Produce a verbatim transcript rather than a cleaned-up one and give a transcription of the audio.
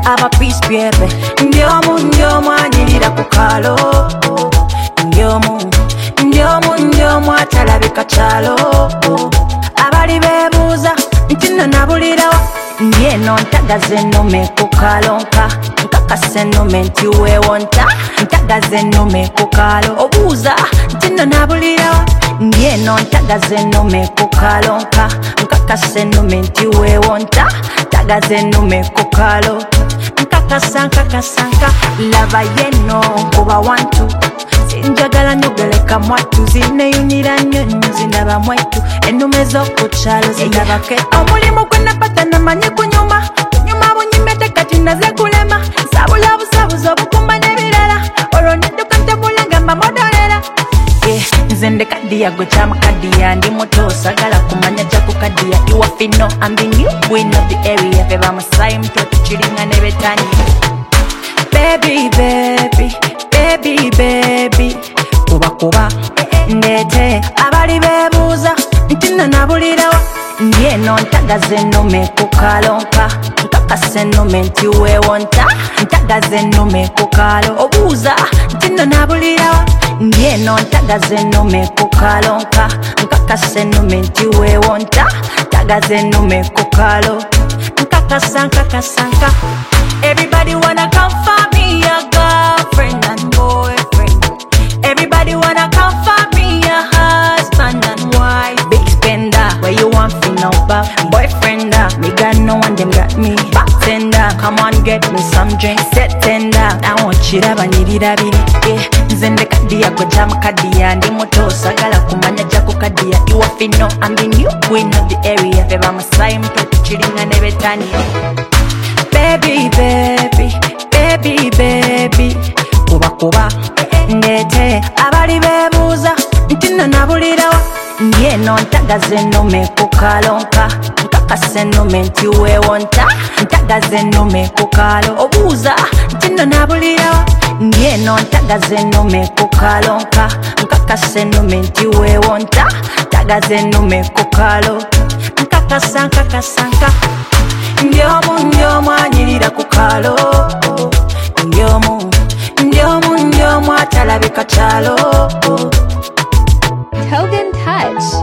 aba peace baby. Ndiomu ndiomu anyirira ku kalo. Ndiomu ndiomu ndiomu atalabika kyalo. Abali bebuuza nti nno nabulirawa ndi eno ntagaze ennume ku kalonka. Nkakasa ennume nti weewonta ntagaze ennume ku kalo. Obuuza nti nno nabulirawa ndi eno ntagaze ennume ku kalonka. Nkakasa ennume nti weewonta ntagaze ennume ku kalo. Nkakasa nkakasa nka laba yeno kuba wantu. Sinjagala nyogeleka mwatu zineyunira nnyo nnyo zinaba mwetu. Ennume z'okukyalo zinaba ketu. Omulimu gwe napata namanyi kunyuma. Kunyuma bunyimete kati naze kulema. Nsabula busabuzi obukumba n'ebirala. Olwo nedduka ntebula mba modolera. Nze nde kadiya gwe kyamukadiya ndi muto sagala kumanya kyakukadiya. Iwafino I'm the new queen of the area. Feba Masai mtoto chiringa ne betani. Baby baby baby baby kuba kuba ndete abali bebuuza nti nno nabulirawa ndi eno ntagaze ennume ku kalonka. Nkakasa ennume nti weewonta ntagaze ennume ku kalo. Obuuza nti nno nabulirawa ndi eno ntagaze ennume ku kalonka. Nkakasa ennume nti weewonta ntagaze ennume ku kalo. Nkakasa nkakasa nka everybody wanna come for me a girlfriend and boyfriend. Everybody wanna come for me a husband and wife. Big spender, where you want fi now back. Boyfriender, me got no one them got me. Bartender, come on get me some drinks. Set tender, I want chiraba nirira biri. Yeah, nzende kadiya gwe kyamukadiya ndi muto sagala kumanya kyakukadiya. Iwafino I'm the new queen of the area. Feba Masai mtoto chiringa ne betani. Baby baby baby baby kuba kuba ndete abali bebuuza nti nno nabulirawa ndi eno ntagaze ennume ku kalonka. Nkakasa ennume nti weewonta ntagaze ennume ku kalo. Obuuza nti nno nabulirawa ndi eno ntagaze ennume ku kalonka. Nkakasa ennume nti weewonta ntagaze ennume ku kalo. Nkakasa nkakasa nka ndiomu ndiomu anyirira ku kalo. Ndiomu ndiomu ndiomu atalabika kyalo. Togen Touch.